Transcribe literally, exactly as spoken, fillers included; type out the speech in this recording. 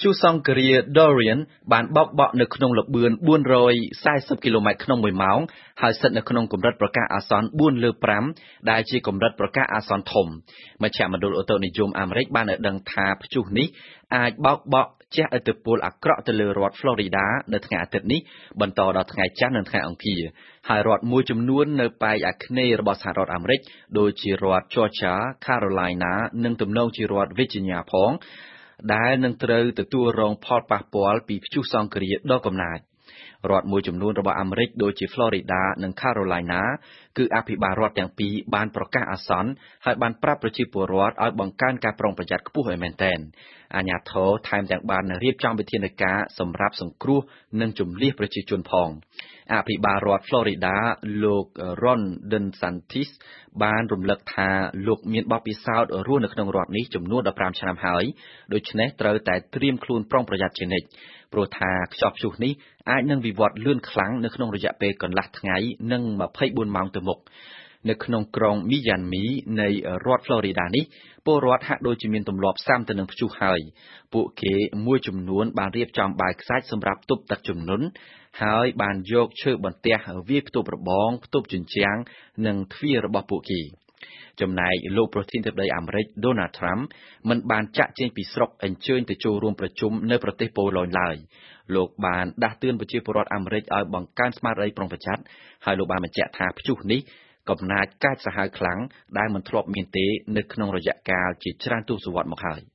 ជួសសង្គ្រា Dorian បានបោកបក់នៅក្នុងល្បឿនbốn trăm bốn mươiគីឡូម៉ែត្រក្នុងមួយម៉ោងហើយស្ថិតនៅក្នុងកម្រិតប្រកាសអាសន្នbốnលើfiveដែលជាកម្រិតប្រកាសអាសន្នធំមជ្ឈមណ្ឌលអូតូនិយមអាមេរិកបានឲ្យដឹងថាព្យុះនេះអាចបោកបក់ជះឥទ្ធិពលអាក្រក់ទៅលើរដ្ឋ Florida នៅថ្ងៃអាទិត្យនេះបន្តដល់ថ្ងៃច័ន្ទនិងថ្ងៃអង្គារហើយរដ្ឋមួយចំនួននៅប៉ែកអាគ្នេយ៍របស់សហរដ្ឋអាមេរិកដូចជារដ្ឋ Georgia, Carolina និងទំនងជារដ្ឋ Virginia ផងដែលនឹងត្រូវទទួលរងផលប៉ះពាល់ពីព្យុះសង្គ្រាដ៏កំណាចរដ្ឋមួយចំនួនរបស់អាមេរិកដូចជា Florida និង Carolina គឺអភិបាលរដ្ឋទាំងពីរបានប្រកាសអាសន្នហើយបានប្រាប់ប្រជាពលរដ្ឋឲ្យបង្កើនការប្រុងប្រយ័ត្នខ្ពស់ឲ្យមែនទែនអាជ្ញាធរថែមទាំងបានរៀបចំវិធានការសម្រាប់សង្គ្រោះនិងជម្លៀសប្រជាជនផងអភិបាលរដ្ឋ Florida លោក Ron DeSantis បានរំលឹកថាលោកមានបទពិសោធន៍រស់នៅក្នុងរដ្ឋនេះចំនួនfifteenឆ្នាំហើយដូច្នេះត្រូវតែត្រៀមខ្លួនប្រុងប្រយ័ត្នជានិច្ចព្រោះថាខ្យល់ព្យុះនេះអាចនឹងវិវត្តលឿនខ្លាំងនៅក្នុងរយៈពេលកន្លះថ្ងៃនិងtwenty-fourម៉ោងទៅមុខនៅក្នុងក្រុង Miami នៃរដ្ឋ Florida នេះពលរដ្ឋហាក់ដូចជាមានទម្លាប់ស៊ាំទៅនឹងព្យុះហើយពួកគេមួយចំនួនបានរៀបចំបាវខ្សាច់សម្រាប់ទប់ទឹកជំនន់ហើយបានយកឈើបន្ទះវាយផ្ទប់របងផ្ទប់ជញ្ជាំងនិងទ្វាររបស់ពួកគេចំណែកលោកប្រធានាធិបតីអាមេរិក Donald Trump មិនបានចាក់ចេញពីស្រុកអញ្ជើញទៅចូលរួមប្រជុំនៅប្រទេសប៉ូឡូញឡើយលោកបានដាស់តឿនប្រជាពលរដ្ឋអាមេរិកឲ្យបង្កើនស្មារតីប្រុងប្រយ័ត្នហើយលោកបានបញ្ជាក់ថាព្យុះនេះកំណាចកាចសាហាវខ្លាំងដែលមិនធ្លាប់មានទេនៅក្នុងរយៈកាលជាច្រើនទសវត្សរ៍មកហើយ